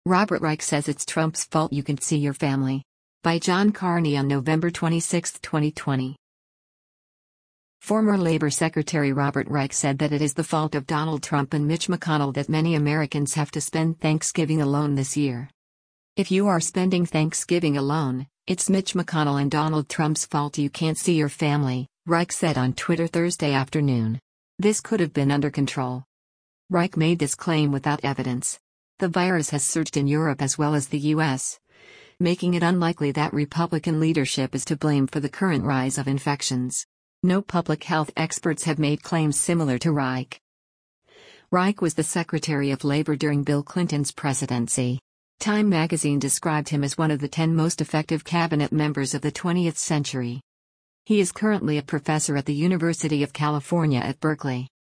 Robert Reich says it's Trump's fault you can see your family. By John Carney on November 26, 2020. Former Labor Secretary Robert Reich said that it is the fault of Donald Trump and Mitch McConnell that many Americans have to spend Thanksgiving alone this year. If you are spending Thanksgiving alone, it's Mitch McConnell and Donald Trump's fault you can't see your family, Reich said on Twitter Thursday afternoon. This could have been under control. Reich made this claim without evidence. The virus has surged in Europe as well as the U.S., making it unlikely that Republican leadership is to blame for the current rise of infections. No public health experts have made claims similar to Reich. Reich was the Secretary of Labor during Bill Clinton's presidency. Time magazine described him as one of the 10 most effective cabinet members of the 20th century. He is currently a professor at the University of California at Berkeley.